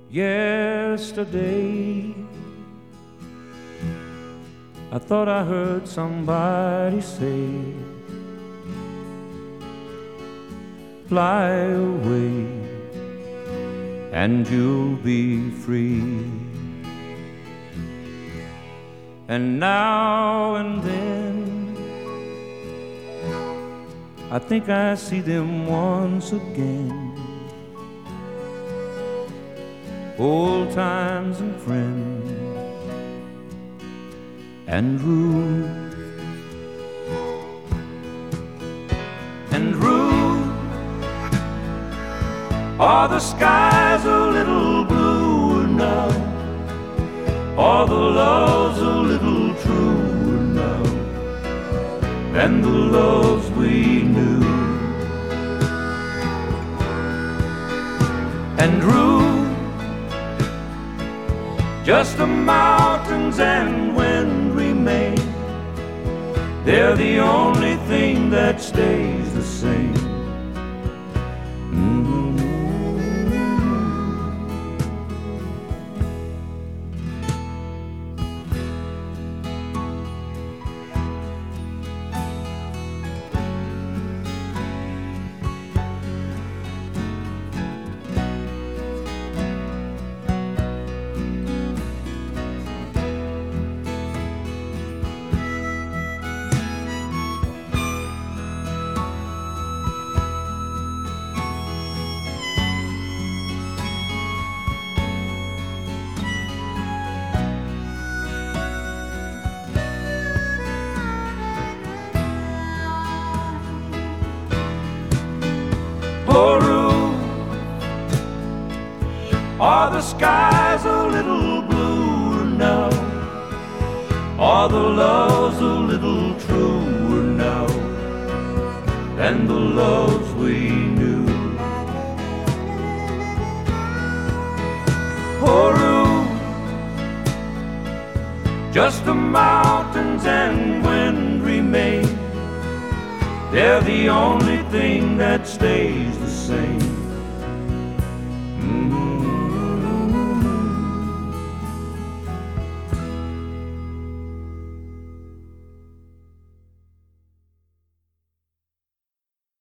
Yesterday, I thought I heard somebody say, fly away and you'll be free. And now and then I think I see them once again, old times and friends and Ruth. And Ruth, are the skies a little bluer now? Are the loves a little truer now than the loves we knew? And Ruth, just the mountains and wind remain, they're the only thing that stays the same. Oh, Ruth, are the skies a little bluer now? Are the loves a little truer now than the loves we knew? Oh, Ruth, just the mountains and wind remain, they're the only thing that stays the same.